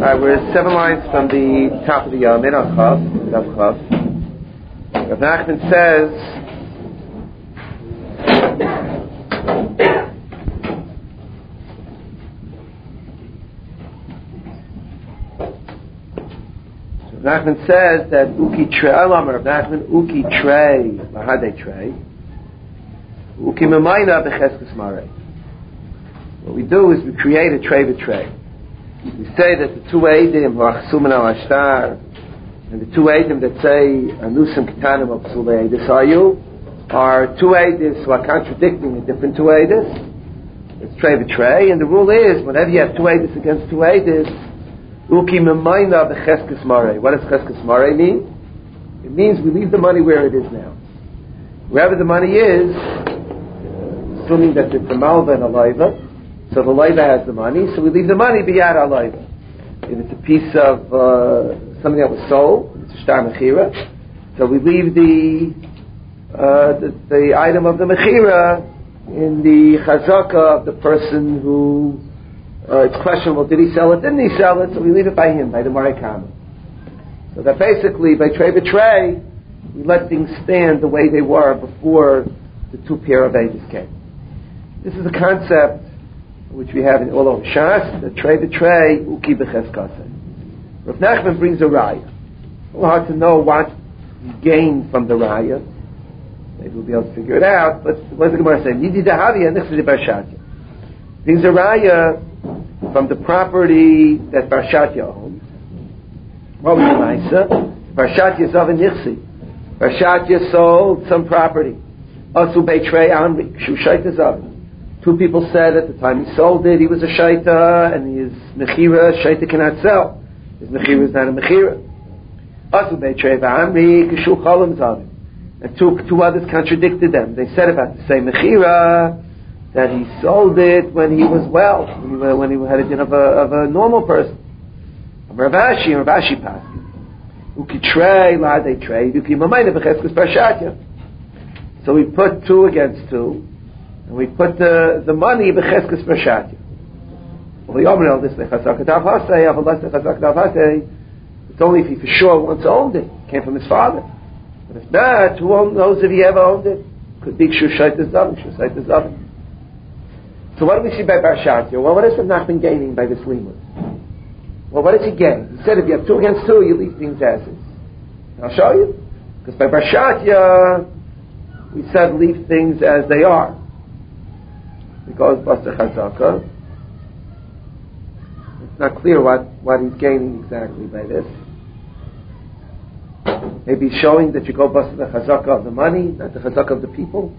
We're 7 lines from the top of the Yamid on Chav. Rav Nachman says, that Uki Trey, Rav Nachman, Uki Trey, Mahade Trey, Uki Memayna Becheskes Marei. What we do is we create a tray b'tray. We say that the two Eidim, Ha'achsumen al-Ashtar, and the two Eidim that say, Anusim Ketanim al-Psulei Eidis Hayu, are two Eidis who are contradicting the different two Eidis. It's tray b'tray, and the rule is, whenever you have two Eidis against two Eidis, Uki Memayna b'Cheskes Marei. What does Cheskes Marei mean? It means we leave the money where it is now. Wherever the money is, assuming that it's a Malva and a Laiva, so the Leiva has the money, so we leave the money biyad al Leiva. If it's a piece of something that was sold, it's a shtar mechira, so we leave the item of the mechira in the chazaka of the person who it's questionable, did he sell it, didn't he sell it, so we leave it by him, by the Marikama. So that basically, by tray b'tray, we let things stand the way they were before the two pair of ages came. This is a concept which we have in all over Shas, the tray b'tray, uki b'cheskaseh. Rav Nachman brings a raya. It's a little hard to know what he gained from the raya. Maybe we'll be able to figure it out, but what does the Gemara say? Nidi dahavia nechsed barshatya. Brings a raya from the property that Barshatya owned. What was the Maisa? Barshatya Zav Nichsi. Barshatya sold some property. Asu Beitrei Amri, Shu Shaita Zav. Two people said at the time he sold it, he was a shaita, and his mechira, shaita cannot sell. His mechira is not a mechira. Asu beitrei v'amri kishu cholam zavim. And two others contradicted them. They said about the same mechira that he sold it when he was well, when he had a din of a normal person. Rav Ashi passed. Uki trei la'adei trei, uki mamayna b'cheskes parshatya. So we put 2 against 2. And we put the money b'cheskes parshatya. It's only if he for sure once owned it. It came from his father. But if not, who knows if he ever owned it? Could be kshu shaitas zavim. So what do we see by parshatya? Well, what is Rav Nachman gaining by this limud? Well, what does he gain? He said if you have 2 against 2, you leave things as is. And I'll show you. Because by parshatya, we said leave things as they are. Because Basa Chazaka, it's not clear what he's gaining exactly by this. Maybe he's showing that you go Basa the Chazaka of the money, not the Chazaka of the people.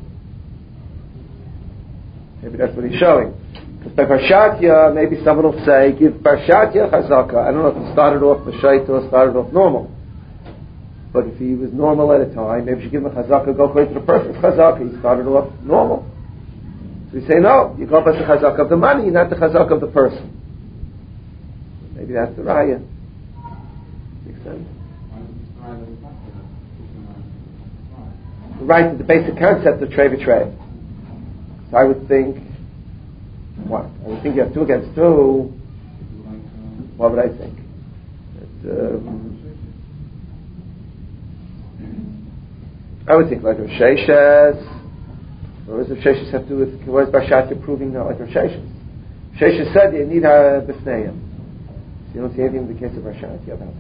Maybe that's what he's showing. Because by Parshatya, maybe someone will say, give Parshatya Chazaka. I don't know if he started off B'shaita or started off normal. But if he was normal at a time, maybe you should give him a Chazaka, go according to the person's Chazaka. He started off normal. We say, no, you go by the chazak of the money, not the chazak of the person. Maybe that's the raya. Makes sense? Right to the basic concept of tray b'tray. So I would think, what? I would think you have 2 against 2. What would I think? I would think like Rav Sheshes. What does Rav Sheshes have to do with, what is Barshatya proving not like Rav Sheshes? Rav Sheshes said you need a b'fneim. So you don't see anything in the case of Barshatya about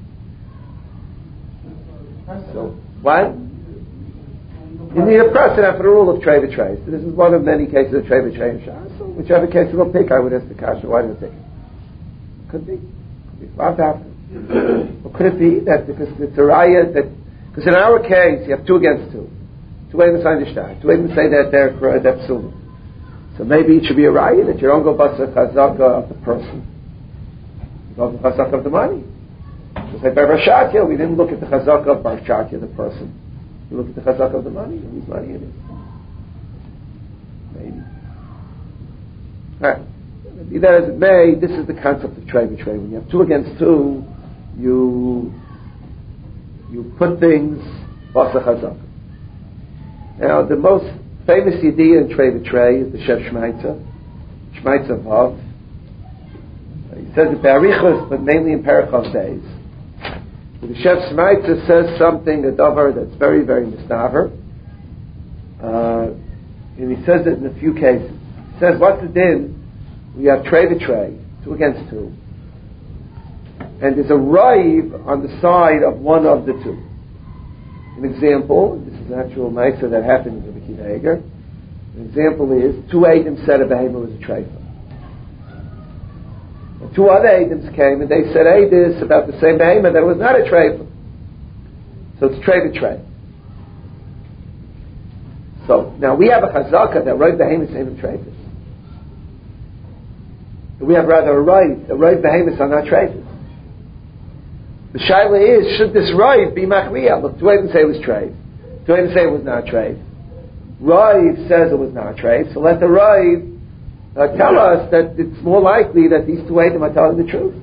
that. So, what? You need a precedent for the rule of tray b'tray. So this is one of many cases of tray b'tray in Shas. So whichever case you will pick, I would ask the kasha, why did it pick it? Could be. Or could it be that because it's a raya that, because in our case you have 2 against 2. 2 ways to understand. 2 ways to say that they're psula. So maybe it should be a raya that you don't go basa chazaka of the person. You go the chazaka of the money. Just like by Barshatya, we didn't look at the chazaka of Barshatya, the person. We look at the chazaka of the money, and whose money it is. Maybe. Alright. Be that as it may, this is the concept of tray b'tray. When you have 2 against 2, you put things basa chazaka. Now, the most famous idea in tray b'tray is the Shev Shmaitza. Shmaitza Vav. He says it Be'arichos, but mainly in Perichos days. The Chef Shmaitza says something, a davar that's very, very misnaver. And he says it in a few cases. He says, what's the din? We have tray to tray, 2 against 2. And there's a rive on the side of one of the two. An example, this is an actual Maisa that happened in the Kiva Eger. An example is, 2 Eidim said a behemoth was a treifa. 2 other Eidims came and they said, hey, this about the same behemoth that it was not a treifa. So it's tray to tray. So now we have a chazaka that right behemoths ain't in treifas. We have rather a right behemoths are not treifas. The shaila is, should this right be machriya? Look, 2 Eidim say it was treif. 2 Eidim say it was not treif. Rive says it was not treif, so let the Rive tell us that it's more likely that these 2 Eidim are telling the truth.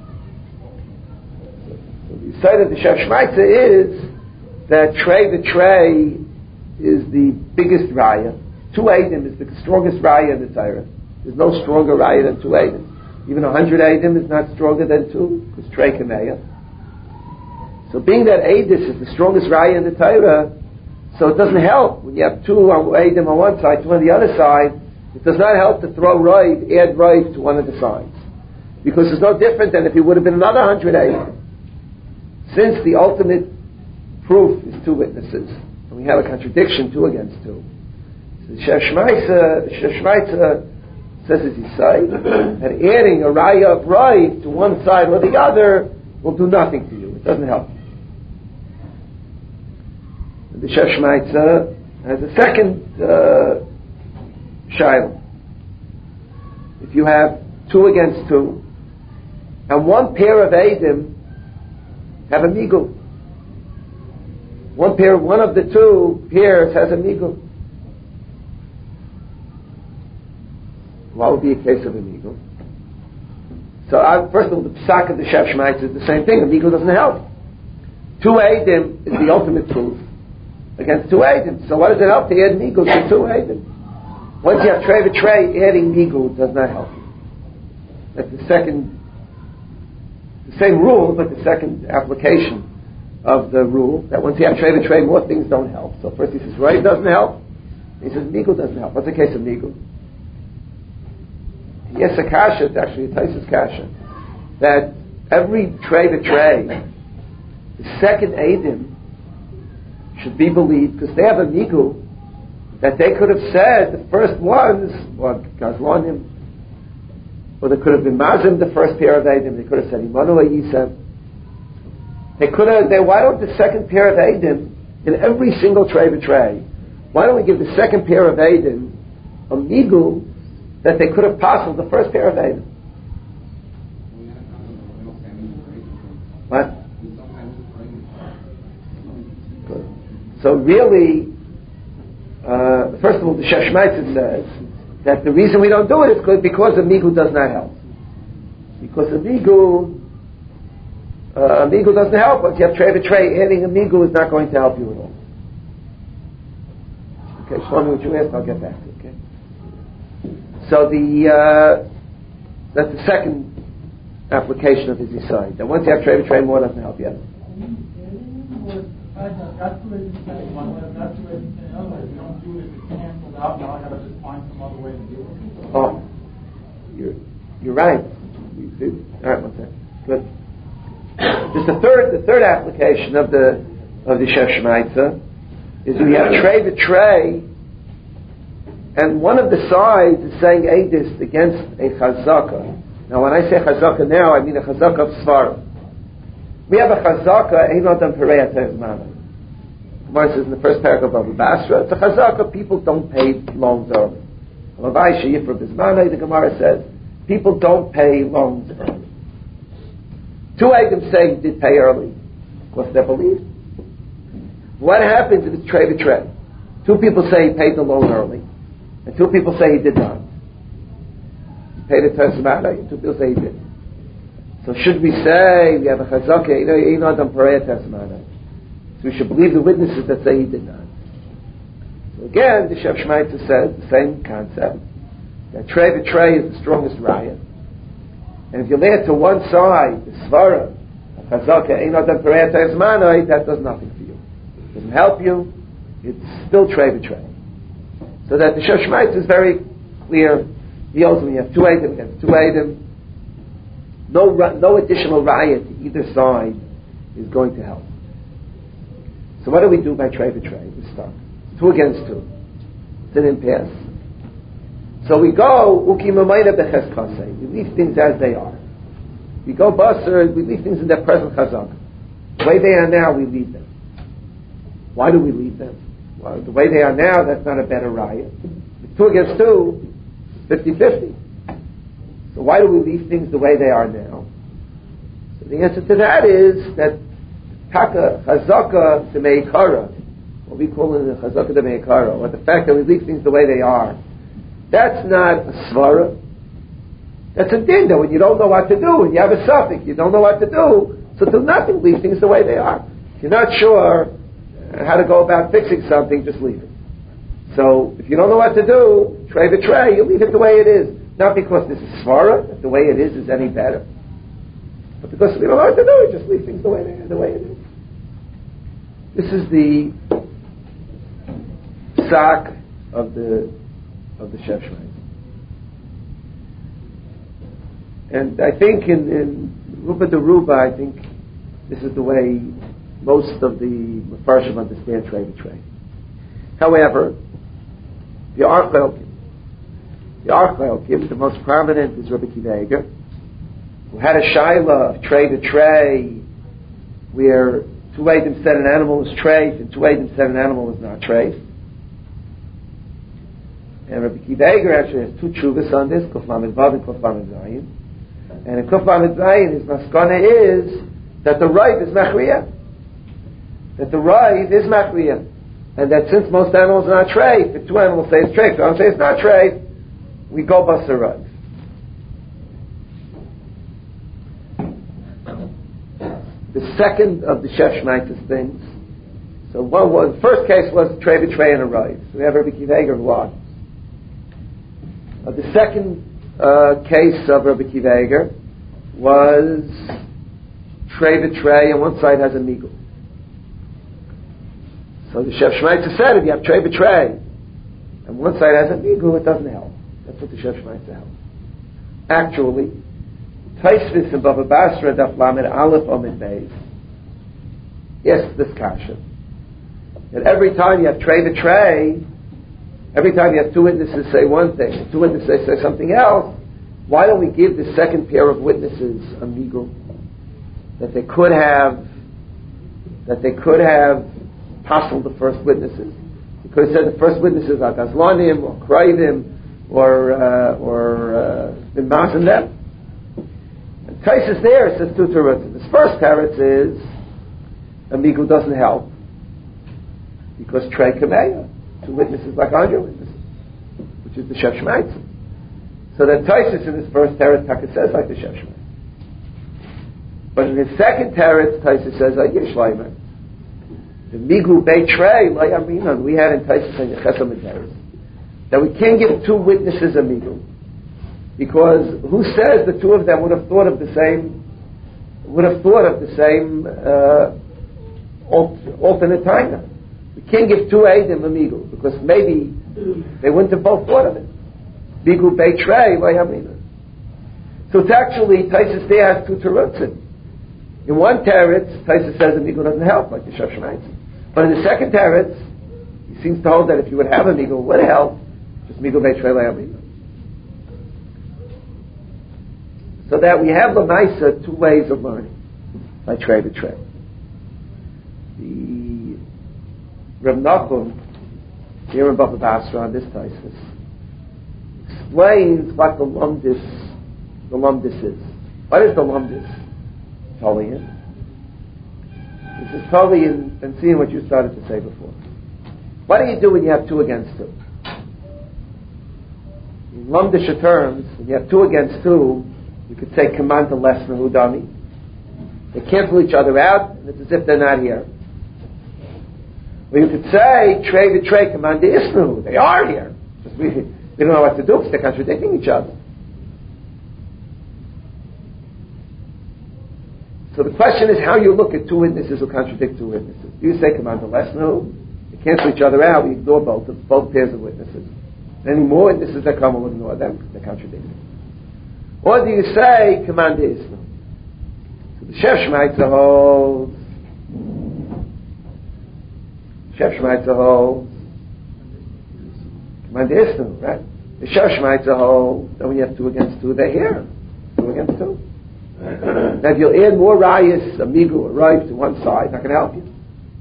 So the side of the Chef Shmaitza is that tray to tray is the biggest raya. 2 Eidim is the strongest raya in the Torah. There's no stronger raya than 2 Eidim. Even 100 Eidim is not stronger than 2, because Trey Kameya. So being that Eidis is the strongest raya in the Torah, so it doesn't help when you have 2 Eidim on one side, 2 on the other side. It does not help to throw add Rive to one of the sides. Because it's no different than if it would have been another 100 Eidim. Since the ultimate proof is 2 witnesses, and we have a contradiction, 2 against 2. So Shef Shmaitza says as he say, that adding a raya of Rive to one side or the other will do nothing to you. It doesn't help. And the Shef Shmaitza has a second shaila. If you have 2 against 2, and one pair of Eidim have a migul. One of the 2 pairs has a migul. What would be a case of a migul? So, first of all, the psak of the Chef Shmaitza is the same thing. A migul doesn't help. 2 Eidim is the ultimate proof against 2 Eidim. So, what does it help to add migul to 2 Eidim? Once you have tray to tray, adding migul does not help you. That's the same rule, but the second application of the rule, that once you have tray to tray, more things don't help. So first he says, right doesn't help. He says, migul doesn't help. What's the case of migul? Yes, a kasha, it's actually a Taisus kasha, that every tray to tray, the second Eidim should be believed, because they have a migul, that they could have said the first ones, or Gazlonim, or they could have been Mazim, the first pair of Eidim, they could have said Imanu Yisem. They could have, why don't the second pair of Eidim, in every single tray to tray, why don't we give the second pair of Eidim a migul that they could have passed the first pair of Eidim? What? Good. So really, first of all, the Chef Shmaitza says that the reason we don't do it is because the migul does not help. Because the migul doesn't help. Once you have tray to tray, adding a migul is not going to help you at all. Okay, Shlomo, what you asked, I'll get back to it. Okay. So that's the second application of his aside. That once you have tray to tray, more doesn't help you. Oh, you're right. All right, one second. Good. Just the third application of the Chef Shmaitza is we have tray to tray, and one of the sides is saying Eidis against a chazaka. Now, when I say chazaka now, I mean a chazaka of Svarim. We have a chazaka, Ein Adam Perei Atezmana. Gemara says in the first paragraph of Abu Basra, it's a chazaka, people don't pay loans early. The Gemara says, people don't pay loans early. 2 Eidim say he did pay early. Of course, they're believed. What happens if it's tray to tray? 2 people say he paid the loan early, and 2 people say he did not. He paid it to Tesmana, and 2 people say he did. So should we say we have a chazaka, Ein Adam Perei Tesmana? So we should believe the witnesses that say he did not. So again, the Chef Shmaitza says the same concept, that tray to tray is the strongest raya. And if you lay it to one side, the svara, chazaka, ein adam pereta esmanoi, that does nothing for you. It doesn't help you. It's still trey betray. So that the Sheshmaitz is very clear. He also, when you have two Eidim against two Eidim, no additional raya to either side is going to help. So what do we do by trey betray? We're stuck. 2 against 2. It's an impasse. So we go, uki mamayna becheskasei. We leave things as they are. We go basar, we leave things in their present chazak. The way they are now, we leave them. Why do we leave them? Well, the way they are now, that's not a better raya. 2 against 2, 50-50. So why do we leave things the way they are now? So the answer to that is that taka chazaka de meikara, what we call it the chazaka de meikara, or the fact that we leave things the way they are, that's not a svara. That's a din that when you don't know what to do, when you have a suffix, you don't know what to do, so do nothing, leave things the way they are. If you're not sure how to go about fixing something, just leave it. So, if you don't know what to do, tray betray, you leave it the way it is. Not because this is svara, that the way it is any better. But because we don't know what to do, we just leave things the way it is. This is the psak of the Shev Shmaitz. And I think in Rupa Deruba, I think this is the way most of the Mefarshim understand trey betray. However, the Archleokim, the most prominent is Rabbi Akiva Eiger, who had a shaila of trey betray, where 2 Eidim said an animal is treif and 2 Eidim said an animal is not treif. And Rabbi Akiva Eiger actually has 2 tshuvas on this, Kuf Lamed Vav and Kuf Lamed Zayin. And in Kuf Lamed Zayin, his maskana is that the right is machriya. That the right is machriya. And that since most animals are not treif, if 2 animals say it's treif, 2 animals say it's not treif, we go basar right. The second of the Shev Shmaitis things, so the first case was trey betray and a right. So we have Rabbi Akiva Eiger who lost. The second case of Rabbi Akiva Eiger was trey betray and one side has a migul. So the Shev Shmaitis said if you have trey betray and one side has a migul, it doesn't help. That's what the Shev Shmaitis help. Actually, Taisvis and Bava Basra Daf Lamed Aleph Amid Beis. Yes, this kasha. That every time you have trey betray, every time you have 2 witnesses say one thing, 2 witnesses say something else, why don't we give the second pair of witnesses a migul that they could have passled the first witnesses? You could have said the first witnesses are Gazlanim or Kraivim or been massing them. And Taisus there says 2 terutzim. This first teretz is a migul doesn't help because trey kameya, 2 witnesses like 100 witnesses, which is the Shev Shmaitis. So that Taisus in his first teretz Taka says like the Shev Shmaitis. But in his second teretz, Taisus says like Yishleimer. The migul betray like Aminan we had in Taisus and Yechesam and Teretz. That we can't give 2 witnesses a migul. Because who says the 2 of them would have thought of the same alternate time? We can't give 2 Eidim a migul because maybe they wouldn't have both thought of it. Migul betray by Hamina. So it's actually Taisus there has 2 terutzim. In one teretz, Taisus says the migul doesn't help like the Shev Shmaitis. But in the second teretz, he seems to hold that if you would have a migul, it would help. Just migul betray by Hamina. So that we have l'maisa 2 ways of learning by trey betray. The Rav Nachum here in Bava Basra on this Taisus explains what the lumdis is. What is the lumdis? Tolian. This is totally in seeing what you started to say before. What do you do when you have 2 against 2? In lumdisha terms, when you have 2 against 2, you could say command to less Mahudami. They cancel each other out, and it's as if they're not here. Or you could say trey betray command to Isnu. They are here. Just we don't know what to do because they're contradicting each other. So the question is how you look at two witnesses who contradict two witnesses. Do you say command the lesson? They cancel each other out. We ignore both pairs of witnesses. Any more witnesses that come, we'll ignore them because they're contradicting. Or do you say command the Islam? So the Shef Shmaitza holds. Command the Islam, right? The Shef Shmaitza holds that when you have 2 against 2, they're here. 2 against 2. Now if you'll add more rayas, amigu or rife to one side, not going to help you.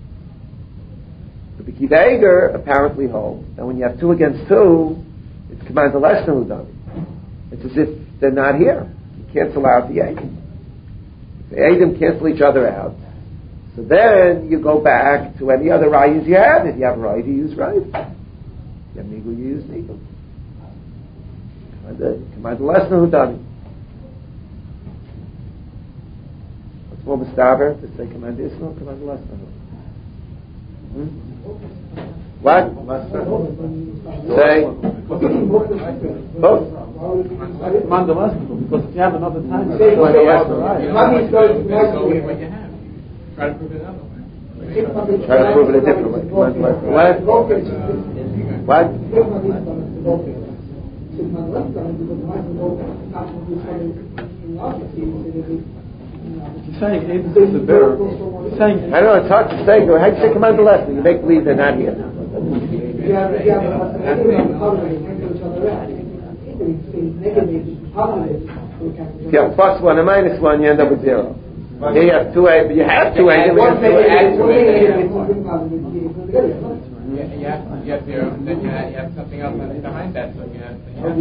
The Kiva Eger apparently holds that when you have 2 against 2, it's command the lesson who done it. It's as if they're not here. You cancel out the Eidim. The Eidim cancel each other out. So then you go back to any other rayas you have. If you have right, you use right. If you have nigu, you use nigu. Command the lesson who done it. What's more mustaver to say command the Islam, command the lesson? What? Say both. Command the lesson because if you have another time, Try to prove it another way. Try to prove it a different way. Command the lesson. What? You're saying Aiden is the bearer. You're saying I don't know, it's hard to say. How do you say command the lesson? You make believe they're not here. If you have +1 and -1, you end up with 0. Here you have 2A, but you have 2A. You have 0, and then you have something else behind that. So you have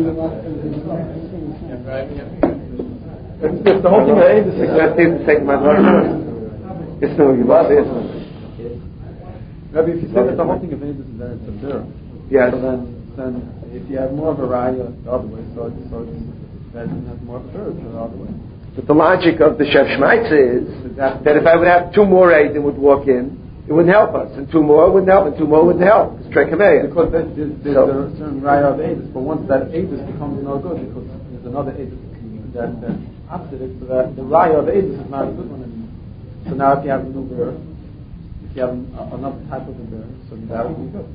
it's the whole thing of Aiden is to say command the lesson. It's no, you love it. Rabbi, if you say that the whole thing of Aiden is that it's a bearer. Yes. So then if you have more of a raya the other way, so then you have more of a bearer the other way. But the logic of the Shef Shmaitza is that if I would have 2 more Eidim would walk in, it wouldn't help us, and 2 more wouldn't help, and 2 more wouldn't help. It's Trekameya. Because there's a certain raya of Aedis, but once that Aedis becomes no good, because there's another Aedis that opposite it, so that the raya of Aedis is not a good one anymore. So now if you have a new bear, if you have another type of a bear, so that would be good.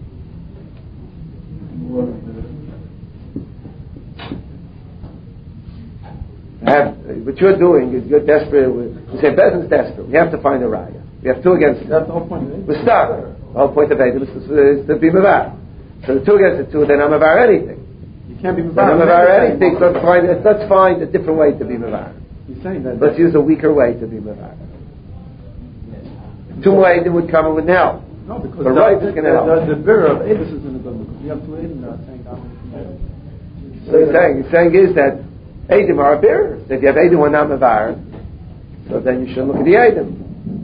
What you're doing is you're desperate. You say Bezin's desperate. We have to find a raya. We have 2 against 2. That's the whole point of it. We're stuck. The whole point of Eidim is to be Mavar. So the 2 against 2, then I'm Mavar anything. You can't be Then Mavar. I'm Mavar anything. So let's find a different way to be Mavar. You're saying that. Let's use a weaker way to be Mavar. 2 more Eidim would come and wouldn't help. No, because But right is going to help. the bearer of Aedis is in the good because we have 2 Aedim that are saying that. So he's saying is that Eidim are bearers. If you have Eidim or not Mavar, so then you should look at the Eidim.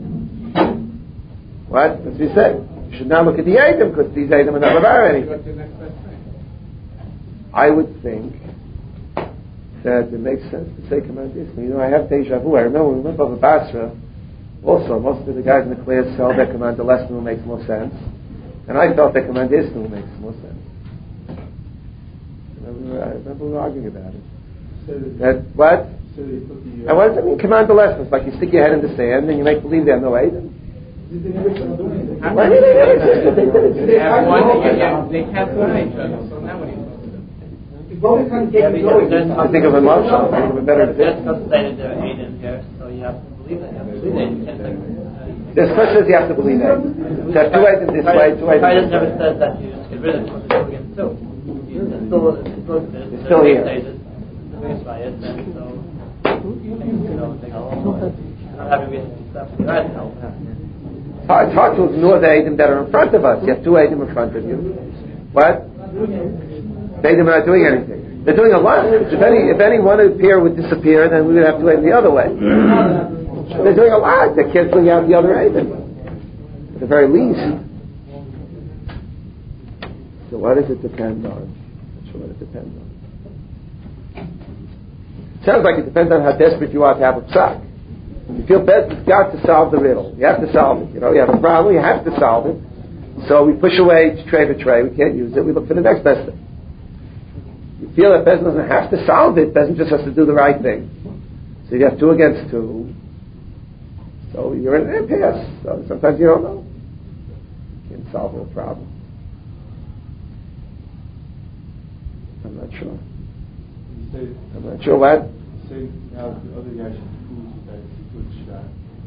What? What's he saying? You should not look at the Eidim because these Eidim are not Mavar anything. I would think that it makes sense to say command this. You know, I have deja vu. I remember when we went over Basra. Also, most of the guys in the class felt that command the lesson will make more sense, and I felt that command this will make more sense. I remember we were arguing about it. That what? And what does it mean? Command the lesson. It's like you stick your head in the sand and you make believe there are no Eidim. Why did they never exist? They did exist. They cancel out each other. So now what do you do? I think of a marshal. I think of a better thing. There's questions you have to believe in. There's 2 Eidim this way, 2 Eidim this way. never says that you get rid of it against 2. It's still here. It's hard to ignore the Eidim that are in front of us. You have 2 Eidim in front of you. What? The Eidim are not doing anything. They're doing a lot. If any one pair would disappear, then we would have to Eidim the other way. They're doing a lot. They're canceling out the other Eidim. At the very least. So what does it depend on? Not sure what it depends on. Sounds like it depends on how desperate you are to have a psak. You feel best, you've got to solve the riddle. You have to solve it. You know, you have a problem, you have to solve it. So we push away tray by tray. We can't use it. We look for the next best thing. You feel that Bezin doesn't have to solve it. Bezin just has to do the right thing. So you have 2 against 2. So you're in an impasse. So sometimes you don't know. You can't solve a problem. I'm not sure. I'm not sure what. Say now the other guy should prove that it's a good shot.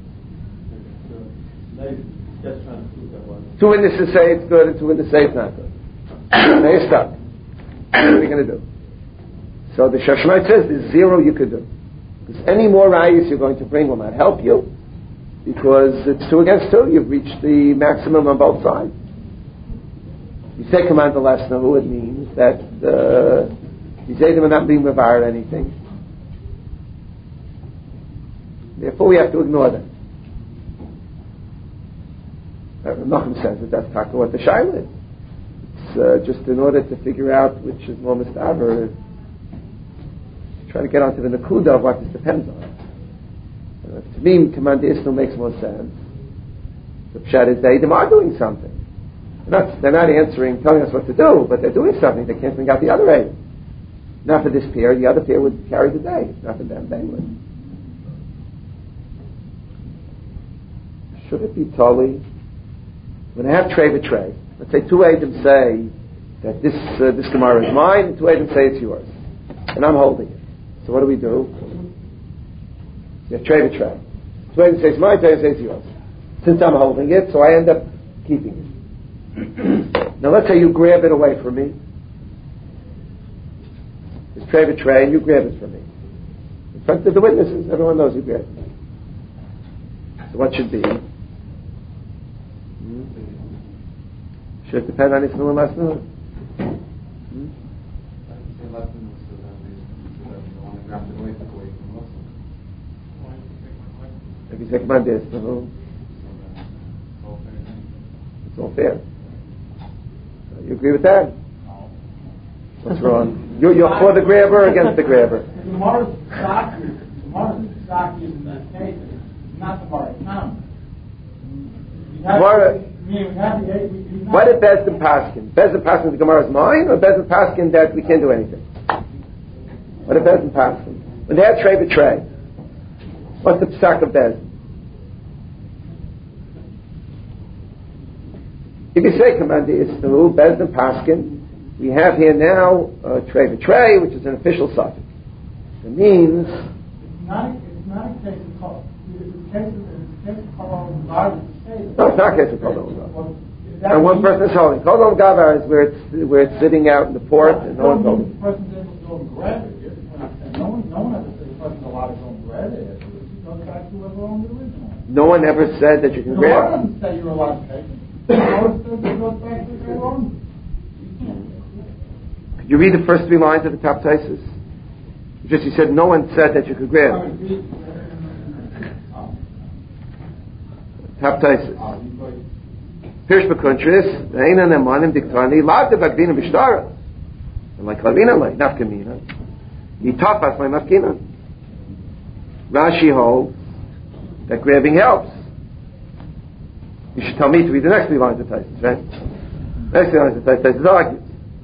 That's trying to prove that one. Two witnesses say it's good and two witnesses say it's not good. Now you're stuck. What are you going to do? So the Shashmite says there's zero you could do. Because any more rayas you're going to bring will not help you. Because it's 2 against 2. You've reached the maximum on both sides. You say command the lesson, who it means that you say them are not being revired anything. Therefore we have to ignore them. Nachum says that that's talking what the shaila is. It's just in order to figure out which is more mistaber, try to get onto the nakuda of what this depends on. To me, command the isnu makes more sense. The pshat is they are doing something. They're not answering, telling us what to do, but they're doing something. They can't bring out the other eight. Not for this pair. The other pair would carry the day. It's not for them. They would. Should it be totally? When I have tray betray, let's say 2 Adam say that this Gemara is mine, and 2 Adam say it's yours, and I'm holding it. So what do? You have tray betray. 2 Adam say it's mine, 2 Adam say it's yours. Since I'm holding it, so I end up keeping it. Now let's say you grab it away from me. It's tray betray, and you grab it from me. In front of the witnesses, everyone knows you grab it. So what should be? Should it depend on his new and last new? If you say command this, it's all fair. You agree with that? What's wrong? You're for the grabber or against the grabber? Tomorrow's stock is in that case. It's not tomorrow's time. What did Bezdin Paskin? Bezdin Paskin the Gemara is mine, or Bezdin Paskin that we can't do anything? What did Bezdin Paskin? When they had tray betray, what's the psak of Bezdin? If you say command the Isnu, Bezdin Paskin, we have here now tray betray, which is an official suffix. It means it's not a case of call. It's a case of call. No, it's not a case of Kol Dom Gavar. And one person is holding. Kol Dom Gavar is where it's sitting out in the port and no one's holding. The person's able to go and grab it. No one ever said the person's allowed to go and grab it. It goes back to whoever owned the original. No one ever said that you can grab it. The law doesn't say you're allowed to take it. The law says it goes back to whoever owns it. Could you read the first 3 lines of the top Taisus? Just you said no one said that you could grab it. Top Taisus. Pirsh b'kuntris, ve'ena nemanim diktani, lav de bagdina b'shtara. And like lavina, like nafkamina. Yitafas my nafkina. Rashi holds that grabbing helps. You should tell me to read the next 3 lines of Taisus, right? Next 3 lines of Taisus argues.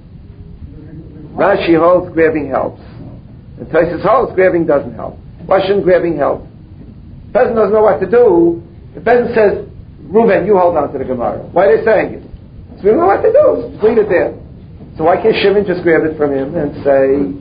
Rashi holds grabbing helps. And Taisus holds grabbing doesn't help. Why shouldn't grabbing help? The person doesn't know what to do. The person says, Reuven, you hold on to the Gemara. Why are they saying it? So we don't know what to do. Just leave it there. So why can't Shimon just grab it from him and say...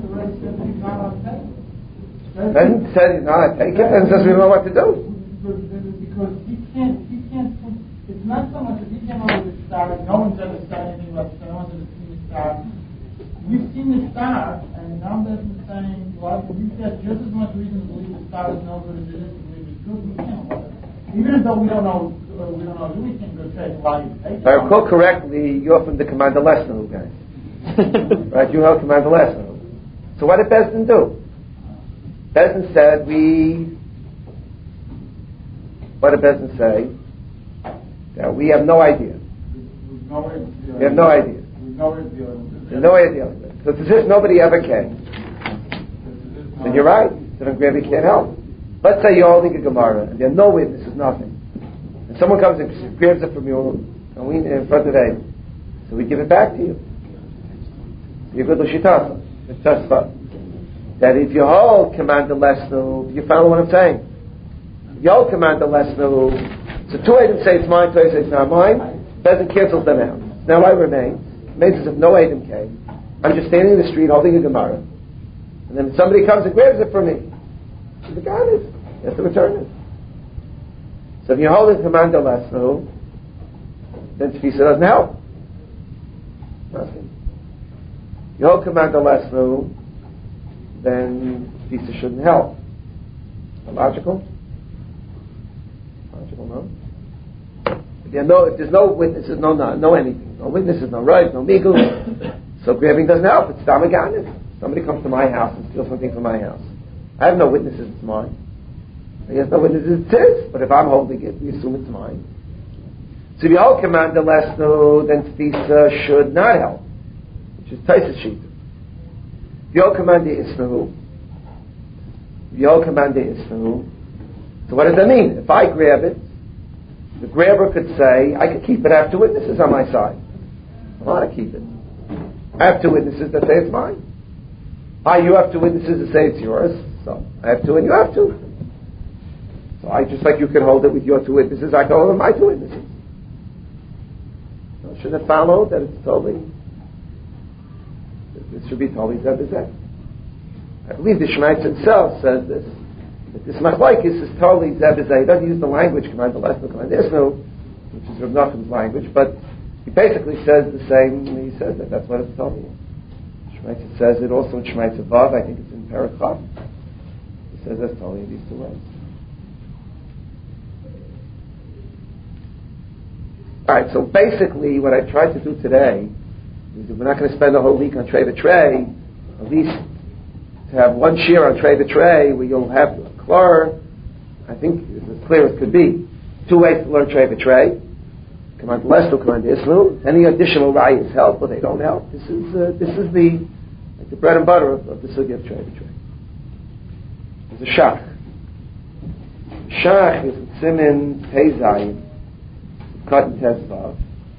Peasant said he's not on take it. Peasant says we don't know what to do. Because he can't put... It's not so much that he came up with the star. No one's ever said anything about the star. No one's ever seen the star. We've seen the star, and now that's saying, well, we've got just as much reason to believe the star is no good as it is to believe it's good. We can't. Even though we don't know who we can go take why you take it. If I recall correctly, you're from the Commander Lesnar guys. Right? You held Commander Lesnar. So what did Bezdin do? Bezdin said what did Bezdin say? That we have no idea. We have no idea. There's no way of dealing with it. So to this, nobody ever came. And you're right. Then Gravy can't help. Let's say you're holding a Gemara and there are no witnesses, nothing. And someone comes and grabs it from you and we in front of Abe. So we give it back to you. You're good L'shitasa. It's just that if you hold Commander Lesnu, do you follow what I'm saying? Yol command the lesnu. So two items say it's mine, two items say it's not mine. Doesn't cancel them out. Now I remain. Remains as if no item came. I'm just standing in the street holding a Gemara. And then somebody comes and grabs it from me. So the guy is. He has to return it. So if you hold it command the lesnu, then tefisa doesn't help. Nothing. You hold command the lesnu, then tefisa shouldn't help. Logical? Logical, no? If there's no witnesses, no anything. No witnesses, no right, no legal. So grabbing doesn't help. It's damaganis. Somebody comes to my house and steals something from my house. I have no witnesses, it's mine. He has no witnesses, it's his. But if I'm holding it, we assume it's mine. So if you hold command the lesnu, then tefisa should not help. Which is Taisus Shita. If you hold command the isnu, so what does that mean? If I grab it, the grabber could say, I could keep it. I have two witnesses on my side. I want to keep it. I have two witnesses that say it's mine. You have two witnesses that say it's yours. So I have two and you have two. So I, just like you can hold it with your two witnesses, I can hold it with my two witnesses. So shouldn't it follow that it's totally, it should be totally zebizeh? I believe the Shemaitz itself says this. That this machlokes is totally zebizeh. He doesn't use the language command the lesnu, command the isnu, which is Rav Nachum's language, but he basically says the same. He says that that's what it's totally. Shemaitz says it also in Shemaitz above. I think it's in Parachav. He says that's totally in these two ways. All right. So basically, what I tried to do today is that we're not going to spend the whole week on Trei B'Trei, at least to have one shir on Trei B'Trei where you'll have Klar, I think it's as clear as could be. Two ways to learn Trei B'Trei. Command lesnu, command isnu. Any additional rayas help, but they don't help. This is the bread and butter of the sugya of Trei B'Trei. There's a shach. Shach is Simin Pei Zayin, cut in Tezvav.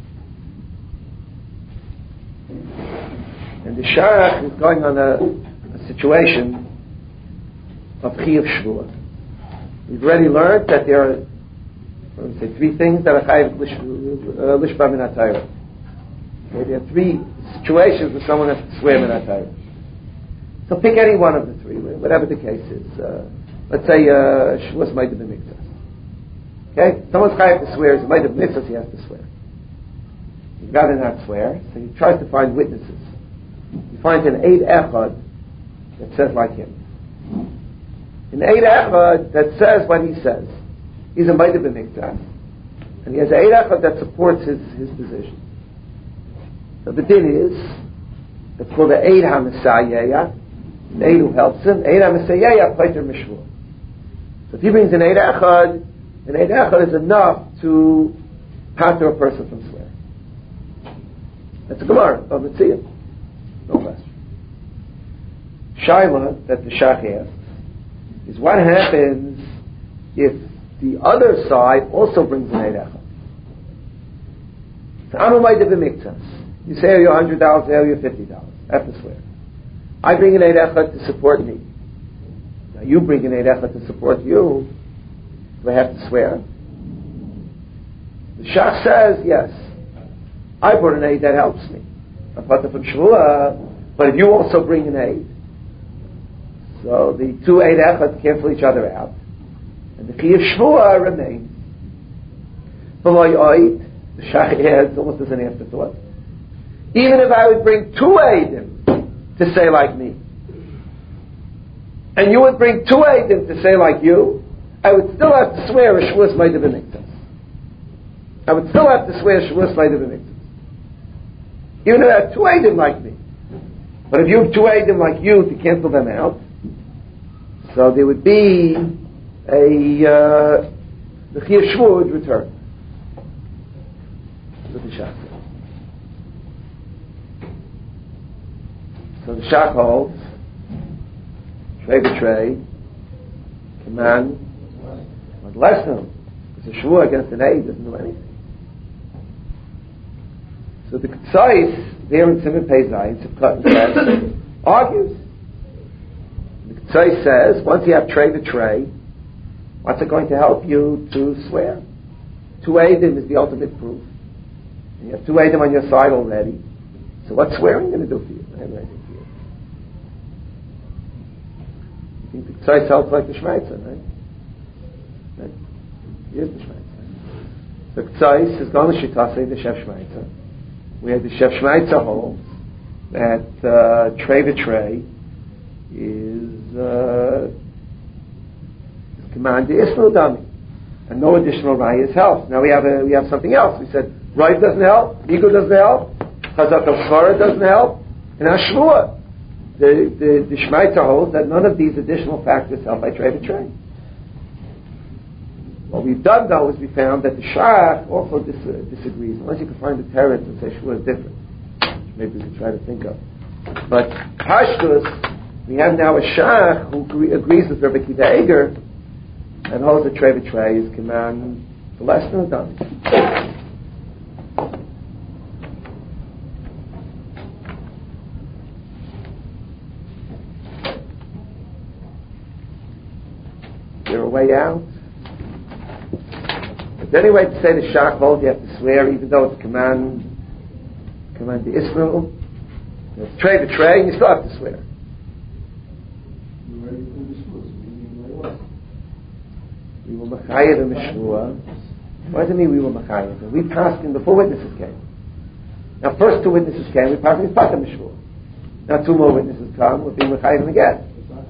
And the shach is going on a situation of Chiyuv Shvuah. We've already learned that there are, three things that are Chayiv Lishba Min HaTorah. Okay, there are three situations where someone has to swear Min HaTorah. So pick any one of the three, whatever the case is. Let's say Shvuas Meidav B'Miktzas. Okay, someone's Chayiv to swear, it's Meidav B'Miktzas, he has to swear. He's got to not swear, so he tries to find witnesses. He finds an Eid Echad that says like him. An Eid Echad that says what he says. He's a Meidav B'Miktzas, and he has an Eid Echad that supports his position. So the din is, it's called the Eid HaMesayeya, an Eid who helps him. Eid HaMesayeya, Pleiter Mishvur. So if he brings an Eid Echad is enough to pater a person from swearing. That's a Gemara of the Tziyah. No question. Shaila that the Shach asks is what happens if the other side also brings an Eid Echad. So I'm a Meidav B'Miktzas. You say you're $100, I owe you $50. I have to swear. I bring an Eid Echad to support me. Now you bring an Eid Echad to support you. Do I have to swear? The Shach says yes. I brought an Eid that helps me. I'm part of Shvuah, but if you also bring an Eid, so the two Eid Echad cancel each other out, and the Chiyuv Shvuah remains. The Shach adds almost as an afterthought. Even if I would bring two Eidim to say like me, and you would bring two Eidim to say like you, I would still have to swear a Shvuas Meidav B'Miktzas. I would still have to swear a Shvuas Meidav B'Miktzas. Even if I have two Eidim like me. But if you have two Eidim like you to cancel them out, so there would be the Chiyuv Shvuah would return. That's what the Shach says. So the Shach holds Trei B'Trei, command, but less than because a Shvuah against an Eid doesn't do anything. So the Ksais there in Siman Pei Zayin, argues. The Ksais says once you have Trei B'Trei, What's it going to help you to swear? 2 Eidim is the ultimate proof. And you have 2 Eidim on your side already. So what's swearing going to do for you? I have no idea for you. You think the Ktsois helps like the Shmaitza, right? Here's the Shmaitza. The Ktsois is going to Shitase, the Shef Shmaitza. Where the Shef Shmaitza holds that Trey V'Trey is command the Isnul Dami. And no additional Rayas helps. Now we have something else. We said Rav doesn't help, Ego doesn't help, Chazak al-Svara doesn't help, and Ashmua. The Shmaitza holds that none of these additional factors help by Trey V'Trey. What we've done though is we found that the Shach also disagrees, unless you can find the teretz and say Shua is different. Maybe we can try to think of. But Pashtus, we have now a Shach who agrees with Rabbi Akiva Eiger and holds that Trey V'Trey is command the less than done. Is there a way out? Is there any way to say the Shach holds you have to swear even though it's command the Ismail? It's Trey V'Trey and you still have to swear. We were Machayev and Meshua. What does it mean we were Machayev? We passed in before witnesses came. Now first 2 witnesses came, we passed in Patam Meshua. Now 2 more witnesses come, we're being Machayev again.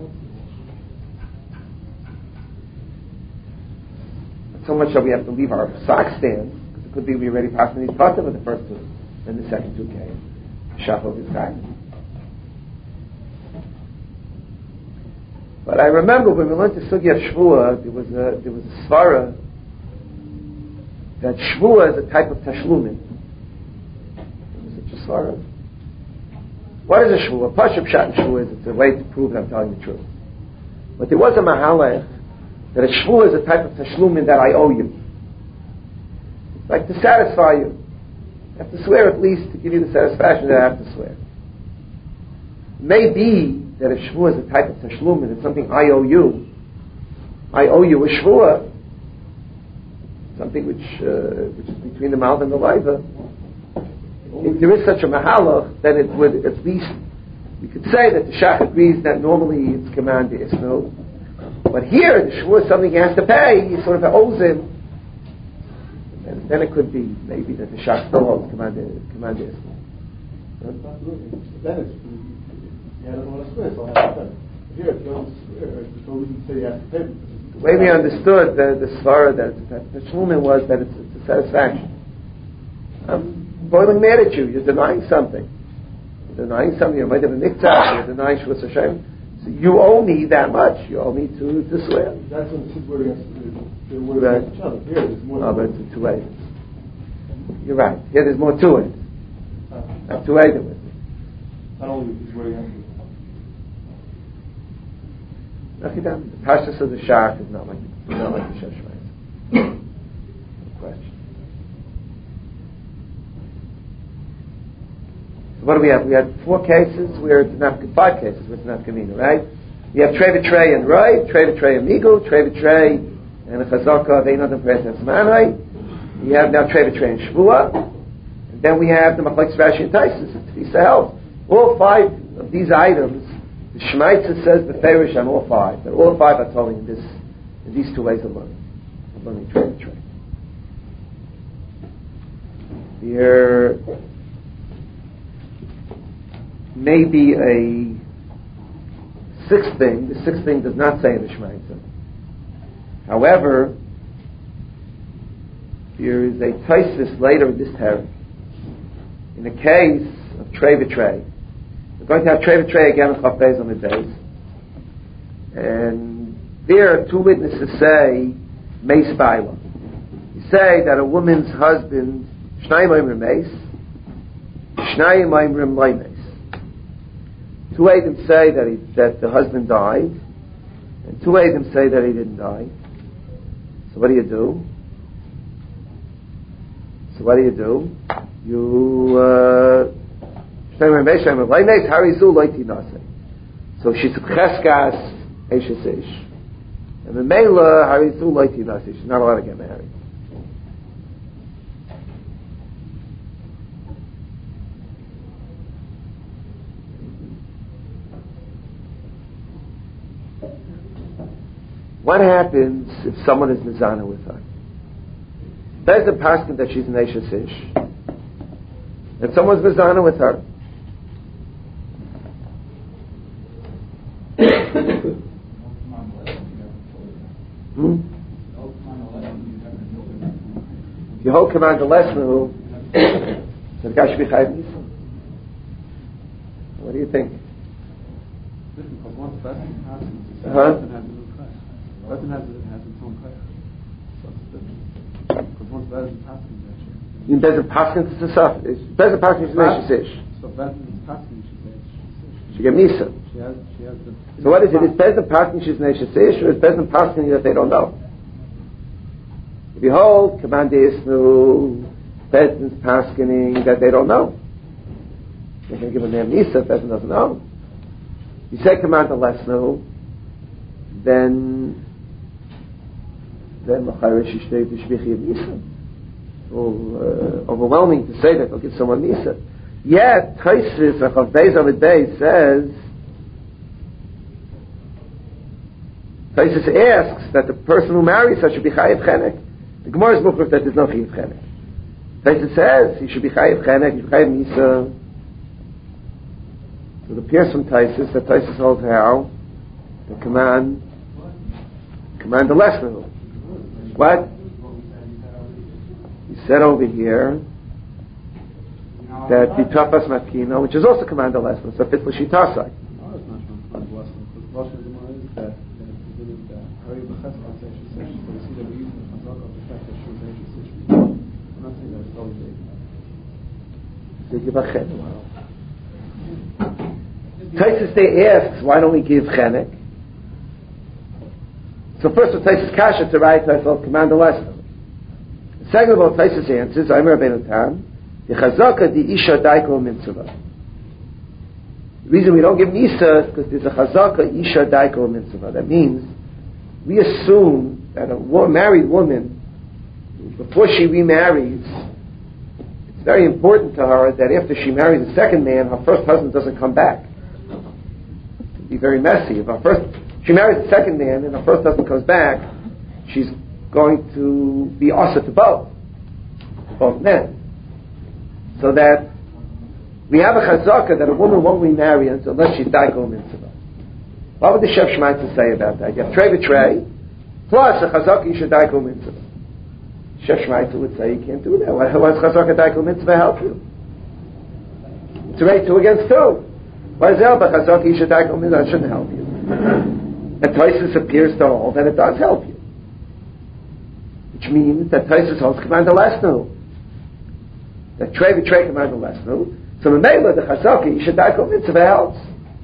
So much that we have to leave our socks stand, because it could be we already passed in these Patam with the first 2, then the second 2 came. Shachov is Chayev. But I remember when we learned the Sugya of Shvuah, there was a svara that Shvuah is a type of Tashlumin. There was such a svara. What is a Shvuah? Pashup Pshat in Shvuah is it's a way to prove that I'm telling the truth. But there was a Mahalech that a Shvuah is a type of Tashlumin that I owe you. It's like to satisfy you. You have to swear at least to give you the satisfaction that I have to swear. Maybe that a shvuah is a type of tashlum and it's something I owe you. I owe you a shvuah, something which is between the mouth and the liver. If there is such a mahalach, then it would at least we could say that the Shach agrees that normally it's command the Ismail, but here the shvuah is something he has to pay. He sort of owes him. And then it could be maybe that the Shach still owes command the Ismail. Then it's I don't want to swear, so I have to pay. Here, if you don't swear, there's no reason to say you have to pay. The way we understood the svara that the shlumin was that it's a satisfaction. I'm boiling mad at you. You're denying something. You might have a mikzah. You're denying Shvus Hashem. So you owe me that much. You owe me to swear. That's when the word against each other. Here, there's more. Oh, but it's 2 Eidim. You're right. Here, there's more to it. Not 2 Eidim. Not only is word against The Pashtus of the Shach is not like the Shef Shmaitza. No question. So what do we have? We had 4 cases where it's not 5 cases where it's not Kamina, right? We have Trey V'Trey and Roy, Trey V'Trey and Migu, Trey V'Trey and a Chazaka of Einad Presence Manai. We have now Trey V'Trey and Shvuah, and then we have the Machlekes Rashi and Taisus and Tfisa Help. All 5 of these items. The Shmaitza says the Ferish on all 5. That all 5 are telling in these 2 ways of learning. Trey V'Trey. There may be a 6th thing. The 6th thing does not say in the Shmaitza. However, there is a Taisus later in this Tarek. In the case of Trey V'Trey, we're going to have Trey V'Trey again on Chaf Beis on the days. And there 2 witnesses say Meis Baila. You say that a woman's husband, Shnayim Oimrim Meis, Shnayim Oimrim Loi Meis. 2 Eidim say that the husband died, and 2 Eidim say that he didn't die. So what do? So she's a cheskas eshes ish, And the Mela, Harisu Loiti Nasi, she's not allowed to get married. What happens if someone is Mizana with her? There's the paskin that she's an Eishes Ish. And someone's Mizana with her. If you hold command the lesson, so the guy should be Chayav Nisa. What do you think? Because once the person passes, the person has a new class. The person has its own class. So it's different. Because once the person passes, You Bezin Paskin to Saf. Bezin Paskin is Neish Ish. so Bezin is passing, She gave Nisa. she has the... So what is it? Is Bezin Paskin she's Neish Ish, or is Bezin Paskin that they don't know? If you hold Command Yisnu, Bezin's Paskining that they don't know. They can give a name Nisa if Bezin doesn't know. You say Command Lesnu, then L'chayre she should be Chayav Nisa. Overwhelming to say that they'll give someone Nisa. Yet, Tosfos Chav Beis Amud Beis says, Tosfos asks that the person who marries her should be Chayav Chenek. The Gemara is Mukhrif that there's no Chayav Chenek. Tosfos says he should be Chayav Chenek, he should be Chayav Nisa. So it appears from Tosfos that Tosfos holds how the command the lesson. What? He said over here that B'tafas Matkina, which is also command the lesson, so fits l'shitasai. No, it's not command the lesson. Because the Lashon of the Gemara is that Hari B'chesed says she says, so we see that we use the Chazak of the fact that she was Eishes Ish. I'm not saying that it's always Tosfos they asks, why don't we give chenek? So first of all, Tosfos Kasha to write, I thought, command the lesson. Second of all, Tosfos answers, I'm Rabbeinu Tam, the Chazaka di Isha Daiko Mitzvah. The reason we don't give Nisa is because there's a Chazaka Isha Daiko Mitzvah. That means we assume that a married woman, before she remarries, it's very important to her that after she marries a second man, her first husband doesn't come back. It would be very messy. If she marries a second man and her first husband comes back, she's going to be asa to both men. So that we have a chazaka that a woman won't remarry unless she's daiko mitzvah. What would the Shef Shmaitza say about that? You have trei v'trei, plus a chazaka you should daiko mitzvah. Shef Shmaitza would say you can't do that. Why does chazaka daiko mitzvah help you? It's already 2 against 2. Why does it help? A chazaka you should daiko mitzvah shouldn't help you. And Tosfos appears to hold that it does help you. Which means that Tosfos holds command the lesnu. That trei v'trei command the lesnu. So the Mela, the Chazaka, Isha Daiko Mitzvah helps.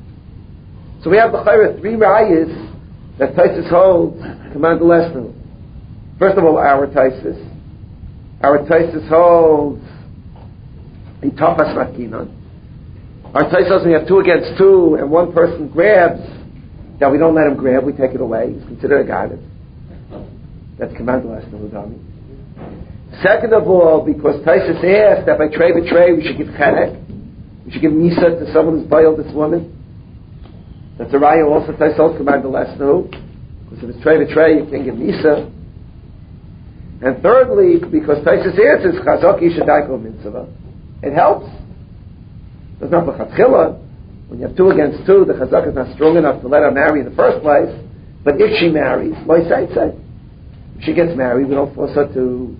So we have the Chayra 3 rayas that Tosfos holds command the lesnu. First of all, our Tosfos. Our Tosfos holds a Tafas Makinon. Our Tosfos holds we have 2 against 2 and one person grabs, that we don't let him grab, we take it away. He's considered a guidance. That's command the lesson of Udami. Second of all, because Tosfos asked that by trei v'trei we should give chenek, we should give Nisa to someone who's boiled this woman. That's a raya also Tosfos command the lesson. Because if it's trei v'trei you can't give Nisa. And thirdly, because Tosfos answers Chazak Isha Daiko Mitzvah, it helps. There's not l'chatchila. When you have 2 against 2, the Chazak is not strong enough to let her marry in the first place. But if she marries, lo say. If she gets married, we don't force her to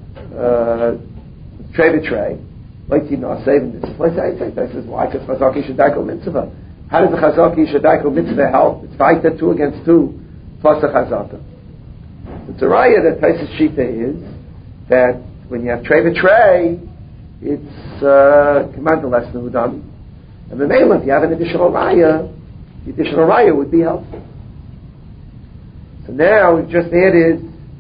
trei v'trei. Like you know, saving this. Lo say. This is why, because Chazak Isha Daiko Mitzvah. How does the Chazak Isha Daiko Mitzvah help? It's fighter 2 against 2 plus a Chazaka. It's a raya that Tosfos Shita is that when you have trei v'trei, it's command the lesson of Udami. And the name, if you have an additional raya, the additional raya would be helpful. So now we've just added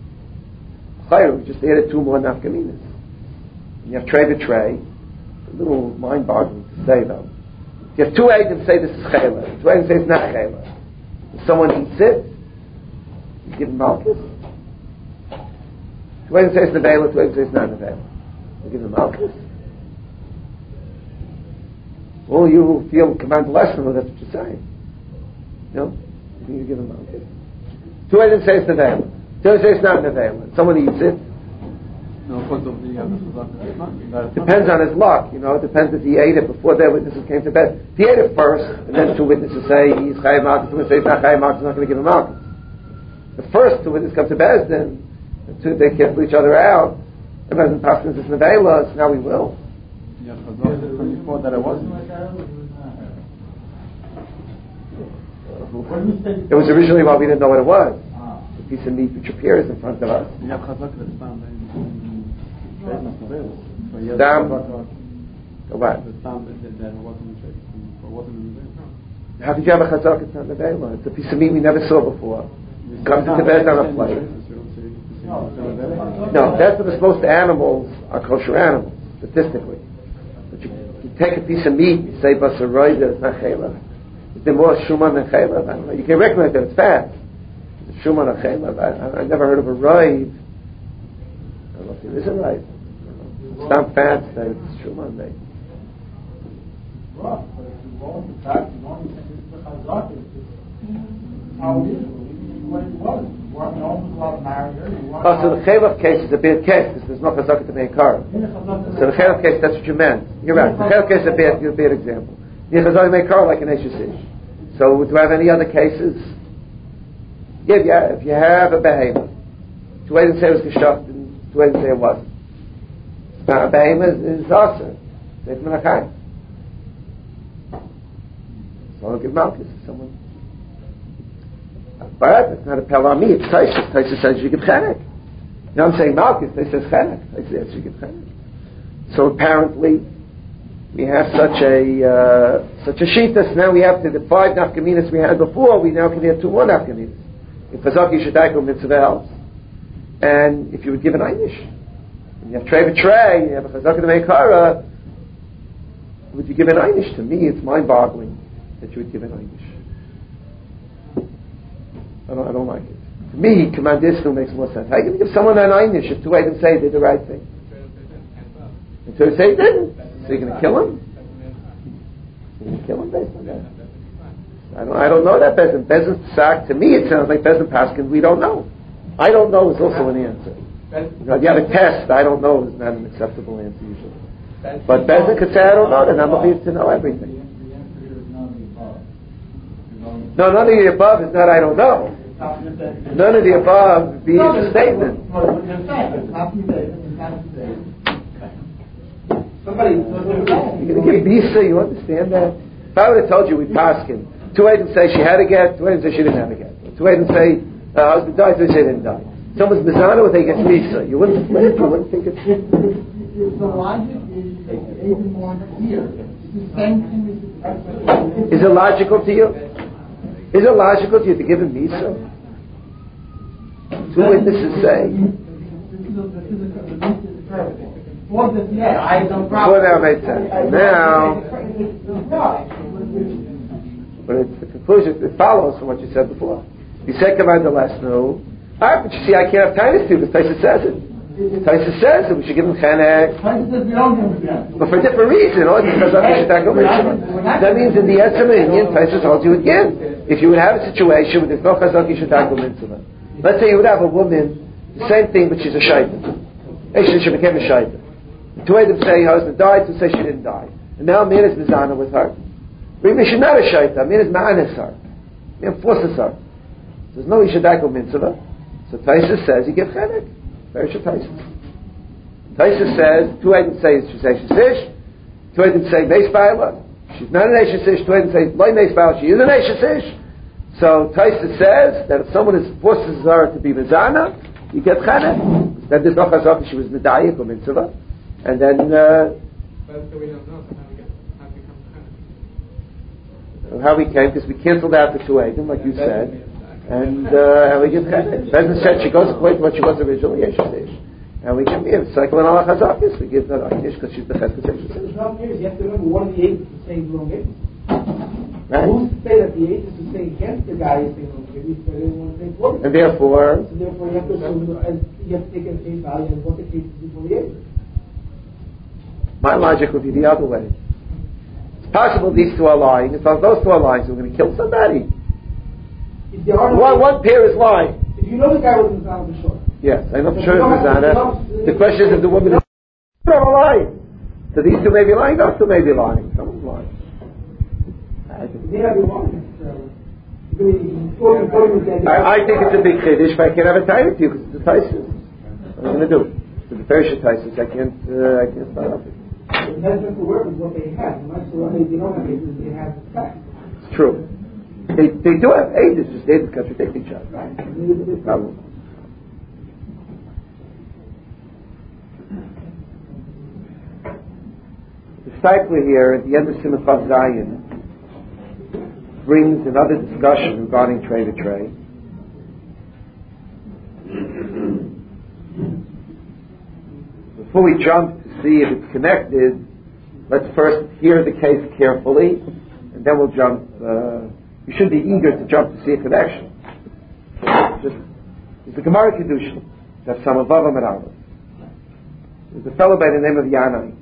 2 more nafkaminas. You have trei v'trei. It's a little mind-boggling to say though. You have 2 items say this is chayla. 2 items say it's not chayla. If someone eats it, You give him Malchus? Two ways to say it's Nevela, two ways to say it's not Nevela. You give him Malchus? Well, you feel command the lesson, well, that's what you're saying. No? You think you give him Malchus? Two ways to say it's Nevela. Two ways to say it's not Nevela. Someone eats it. No, Depends on his luck, you know. It depends if he ate it before their witnesses came to bed. If he ate it first, and then two witnesses say he's Chayav Malchus, two witnesses say he's not Chayav Malchus, not going to give him Malchus. The first two witnesses come to bed, then they cancel each other out. The present passes is Nevela, so now we will. Yeah, before that it wasn't. It was originally while we didn't know what it was. A piece of meat which appears in front of us. Stam. What? How did you have a chazak? It's not Nevela. It's a piece of meat we never saw before. It comes into bed on a plate. No, that's what we're supposed to. Animals are kosher animals, statistically. But you take a piece of meat, you say basaroi, that it's not chaylev. Is there more shuman than chaylev? I don't know. You can recognize that it's fat. It's shuman or chaylev. I never heard of a roiv. I don't know if there is a roiv. It's not fat, that it's shuman, maybe. Right, but if you want the fact, you don't think it's the chazak, it's how it is. What it was. You weren't known to a lot of marriages. So the chaylev case is a bad case because there's no chazak to make car. So the chaylev case, that's what you meant. You're right. The chaylev case is a bad example. The chazak make car like an eshes. So do I have any other cases? Yeah, if you have a behemoth, two ways to say it was geshaft and two ways to say it wasn't. Now a behemoth is also it's menachai. So I'll give Malchus to someone. But it's not a pelami, it's Taisus. Taisus says you give chenek. Now I'm saying Malchus, they says chenek. They say you give chenek. So apparently we have such a sheetus. Now we have to the 5 nafkaminas we had before. We now can add 2 more nafkaminas. In Chazaki Shadaiko mitzvah helps. And if you would give an einish, and you have tray b'tray, you have a Chazaka to make hara, would you give an einish? To me, it's mind-boggling that you would give an einish. I don't like it. To me, command this still makes more sense. How are you going to give someone an einish if 2 ways and say they did the right thing? And 2 say he didn't. So you're going to kill him? You're going to kill him based on that? I don't know that Bezin. Bezin's psak, to me it sounds like Bezin Paskin, we don't know. I don't know is also an answer. You know, if you have a test, I don't know is not an acceptable answer usually. But Bezin could say, I don't know, then I'm believed to know everything. No, none of the above is not I don't know. None of the above be a statement. You're going to give Bisa, you understand that? If I would have told you we paskin, 2 ways and say she had a get, 2 ways and say she didn't have a get. 2 ways and say husband died, 2 ways and say he didn't die. Someone's mizana with they get Bisa. You wouldn't flip, you wouldn't think it's... If the logic is even more clear, it's the same thing as... Is it logical to you? Is it logical to you to give him Bisa? 2 witnesses say... Before that made sense. Now... But it's the conclusion, it follows from what you said before. You said command the last no. Alright, but you see, I can't have time to because Taisa says it. Taisa says that we should give him chenek. But for a different reason. That means in the Etzem Indian, Taisa told you again. If you would have a situation where there's no chazaki shetakel mitzvah. Let's say you would have a woman, the same thing, but she's a shaita. She became a shaita. 2 ways to say her husband died, 2 say she didn't die. And now a man is mizana with her. Maybe she's not a shaita. A man is ma'anis her. He enforces her. There's no ishadaiko mitzvah. So Taisa says you give chenek. Very sure Taisa. Taisa says 2 ways to say she's Eshes Ish. 2 ways to say Meis Baila. She's not an Eshes Ish. 2 ways to say Loi Meis Baila. She is an Eshes Ish. So Taisa says that if someone forces her to be mizana, you get chenek. Then there's no chazak. She was nedayik or mitzvah. And then... But so we don't know how to become chenek. How we came, because we cancelled out the 2 Eidim, like you said, and we give chenek. Bezin said she goes according to what she was originally, Eshes Ish. And we give cycle in Allah Chazakis, we give her Einish because she's the Chesed Eshes Ish. You have to remember one of the Eidim is saying wrong Eidim. Right? Who's to say that the Eidim is saying against the guy is saying wrong Eidim? maybe they didn't want to take water. And therefore, So therefore you have to assume that you have to take it at face value and what the case is before the Eidos. my logic would be the other way. It's possible these two are lying. If those two are lying, so we're going to kill somebody. If there are One pair is lying. if you know the guy was in Zana for sure. Yes, I'm not sure if it's Zana. The question is if the woman is lying. So these two may be lying, those two may be lying. Someone's lying. They have the wrong. I think it's a big chiddush, but I can't have a tie with you because it's a Taisus. What am I going to do? It's a Perish Taisus. I can't start up it. That's just the work is what they have. So they don't have it, they have the fact. It's true. They do have ages, just they contradict each other. Right. No problem. The disciple here at the end of Simon Chav Zayin brings another discussion regarding Trei V'Trei. Before we jump to see if it's connected, let's first hear the case carefully, and then we'll jump. You should be eager to jump to see a connection. There's a Gemara Kedushin, that's Samavavam and Aleph. There's a fellow by the name of Yanai.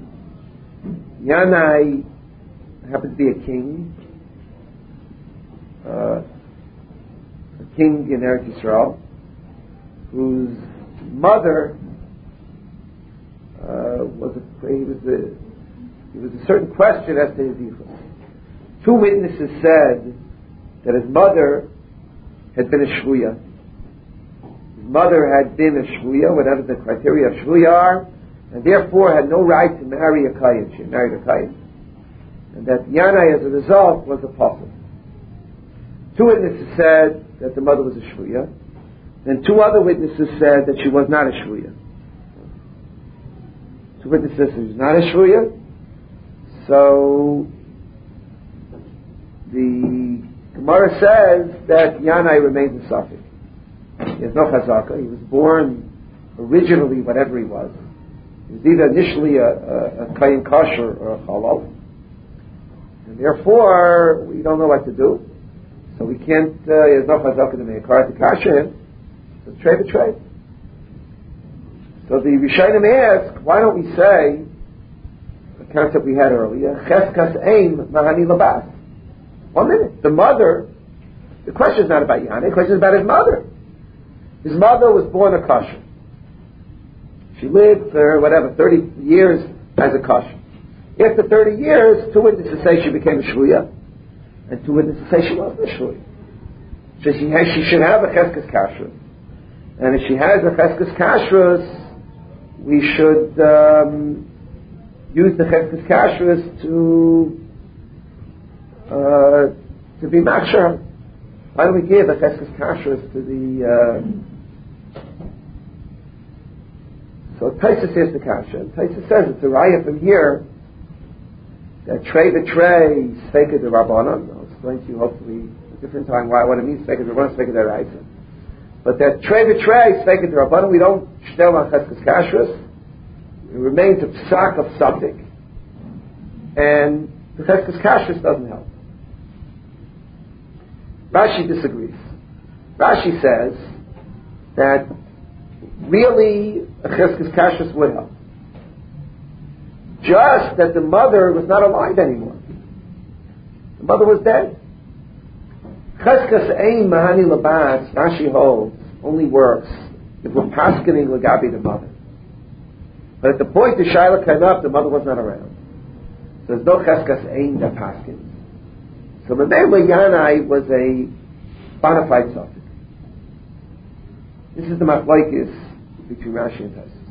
Yanai happened to be a king in Eretz Yisrael, whose mother was a certain question as to his yichus. Two witnesses said that his mother had been a shvuya. His mother had been a shvuya, whatever the criteria of shvuya are, and therefore had no right to marry a kohen. She married a kohen, and that Yanai, as a result, was a apostle. Two witnesses said that the mother was a shvuya, and two other witnesses said that she was not a shvuya. Two witnesses said she was not a shvuya, so the Gemara says that Yanai remains a Safek. He has no chazaka. He was born originally, whatever he was. He was either initially a kayin kosher or a halal, and therefore we don't know what to do. So we can't. He has no chazaka to make a car to kasher him. So Trei V'Trei. So the Rishonim ask, why don't we say the concept we had earlier? Cheskas aim mahani labas. 1 minute. The mother. The question is not about Yanai. The question is about his mother. His mother was born a kosher. She lived for 30 years as a kosher. After 30 years, two witnesses say she became a shvuya, and two witnesses say she wasn't a shvuya. So she should have a cheskas kashrus. And if she has a cheskas kashrus, we should use the cheskas kashrus to be makshar. Why don't we give a cheskas kashrus to the... So Taisus says the kasha. Taisus says it's a raya from here that Trei V'Trei Sveika de Rabbanon. I'll explain to you hopefully a different time what it means Sveika de Rabbanon, Sveika de Raisa. But that Trei V'Trei Sveika de Rabbanon, we don't shtel on cheskas kashrus. It remains a psak of Safek, and the cheskas kashrus doesn't help. Rashi disagrees. Rashi says that really a cheskas kashrus would help. Just that the mother was not alive anymore. The mother was dead. Cheskas ein mahani labas, Rashi holds, only works if we're paskening legabi the mother. But at the point the Shaila came up, the mother was not around. So there's no cheskas ein that paskins. So Mamela Yanai was a bona fide Safek. This is the machlokes between Rashi and Taisus.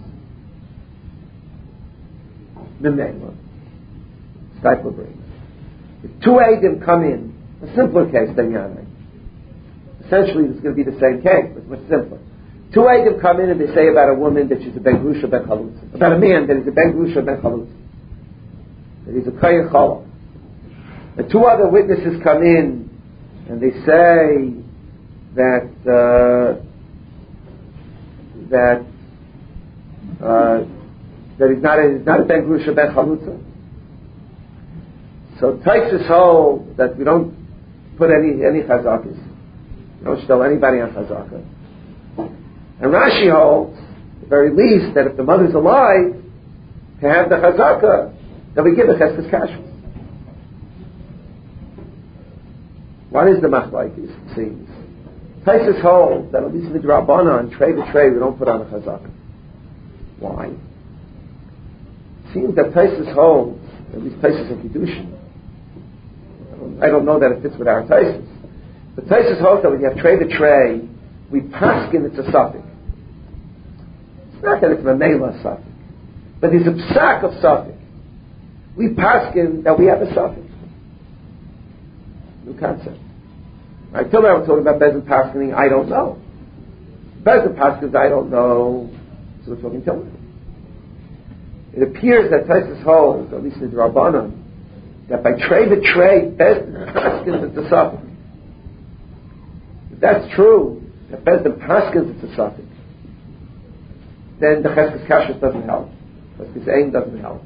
Mamela, Steipler brings. If two Eidim come in, a simpler case than Yanai. Essentially, it's going to be the same case, but much simpler. Two Eidim come in and they say about a woman that she's a ben grusha ben chalutza. About a man that is a ben grusha ben chalutza. That he's a kayin chalal. And two other witnesses come in and they say that he's not a ben grusha ben chalutza. So Taisus holds that we don't put any chazakis. Don't tell anybody on Chazaka. And Rashi holds, at the very least, that if the mother's alive, to have the Chazaka, then we give a Cheskes Kashrus. What is the Machlokes, it seems? Taisus holds that at least midrabanan, tray to tray, we don't put on a Chazaka. Why? It seems that Taisus holds, at least Taisus in Kiddushin, I don't know that it fits with our Taisus, but Taisus holds that when you have tray to tray, we paskin it's a suffix. It's not that it's a Mamela suffix, but there's a psak of suffix. We paskin that we have a suffix. New concept. Right, till now we're talking about Bezin Paskining, I don't know. Bezin Paskins, I don't know. So we're talking till now. It appears that Taisus holds, at least in the Rabbanan, that by tray to tray, Bezin Paskins it's a suffix. If that's true, that Bezin Paskins it's a suffix, then the Cheskes Kashrus doesn't help. Cheskes Ein doesn't help.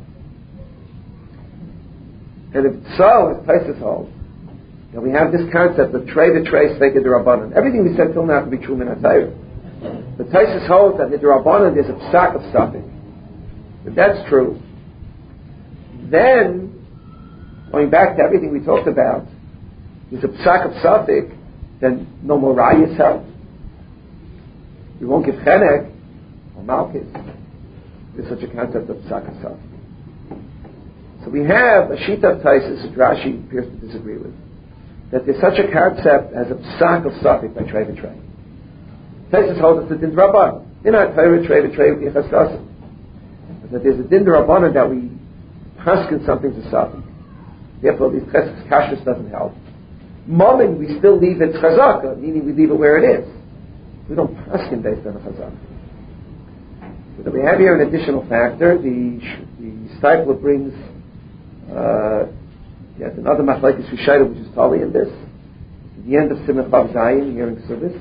And if so, as Taisus holds, and we have this concept of tray to tray, steak and Rabbanan. Everything we said till now could be true in Atayr. But Taisus holds that in the Rabbanan there's a psak of suffix. If that's true, then, going back to everything we talked about, there's a psak of suffix, then no more rayas help. You won't give chenek or malchus. There's such a concept of psak of suffix. So we have a shita of Taisus, which Rashi appears to disagree with, that there's such a concept as a psak of suffix by tray to tray. Taisus holds us a din rabbanan. In our Torah, tray to tray with yichas kasim. That there's a din rabbanan that we paskin something to suffix. Therefore, the Cheskes Kashrus doesn't help. Moment, we still leave it chazaka, meaning we leave it where it is. We don't paskin based on a chazaka. So that we have here an additional factor. The disciple brings yet another machlokes Rishayla, which is totally in this. At the end of Simon Chav Zayin, hearing service.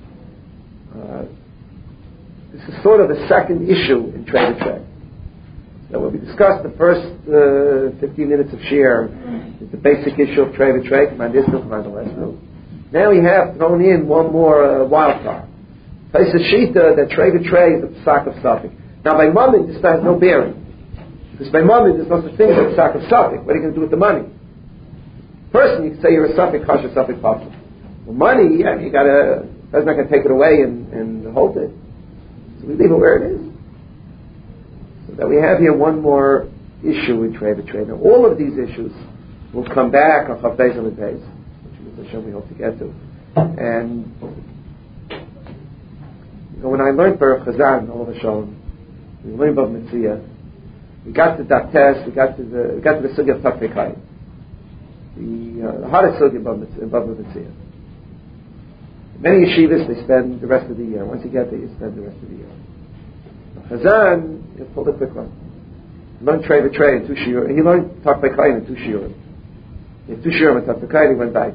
This is sort of the second issue in tray to tray. So when we discussed the first 15 minutes of share, is the basic issue of tray to tray, command this, command the last. Now we have thrown in one more wild card. Taisus shita that tray to tray is a psak of suffix. Now by money, this has no bearing. Because by money, there's no such thing as a psak of suffix. What are you going to do with the money? Person, you can say you're a suffix, kosher suffix possible. Well, money, yeah, you gotta, that's not going to take it away and hold it. So we leave it where it is. So that we have here one more issue in tray to tray. Now, all of these issues will come back on Chav Beis and Beis, which is the show we hope to get to. And you know, when I learned Baruch Chazan, all of a sudden, we learned about Mitzvah. We got to that test. We got to the sugya of Takvei Chayim. The hardest sugya above Mitzvah. Many yeshivas, they spend the rest of the year. Once you get there, you spend the rest of the year. Chazan, he pulled a quick one. He learned tray to tray in 2 shiur. He learned Takvei Chayim in 2 shiur. In 2 shiur and Takvei Chayim, he went back.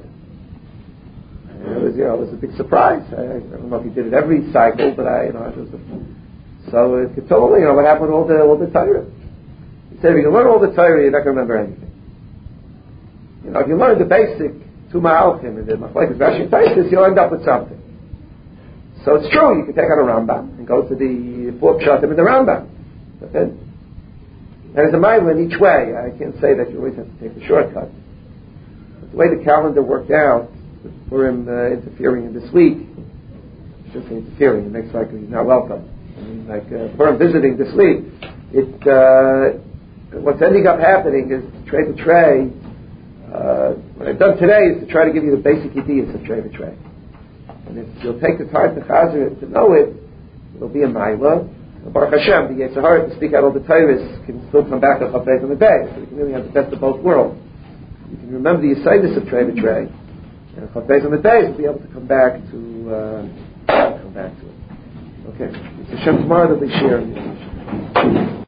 It was a big surprise. I don't know if he did it every cycle, but it was so it told me, what happened with all the Torah. He said, if you learn all the Torah, you're not going to remember anything. If you learn the basic two ma'alchim and the machlokes Rashi and Taisus, you'll end up with something. So it's true, you can take out a Rambam and go to the 4 pshatim in the Rambam. But then, there's a mile in each way. I can't say that you always have to take the shortcut. But the way the calendar worked out, for him interfering in this week, I shouldn't say interfering, it makes like he's not welcome. I mean, for him visiting this week, what's ending up happening is tray to tray. What I've done today is to try to give you the basic ideas of tray to tray. And if you'll take the time to chazer it, to know it, it'll be a ma'ila. Baruch Hashem, the Yetzer Hara to speak out all the Torahs can still come back to Chav Beis and Beis. So you can really have the best of both worlds. You can remember the Yesodus of tray to tray. And Chav Beis on the days will be able to come back to it. Okay. It's Hashem tomorrow that we share.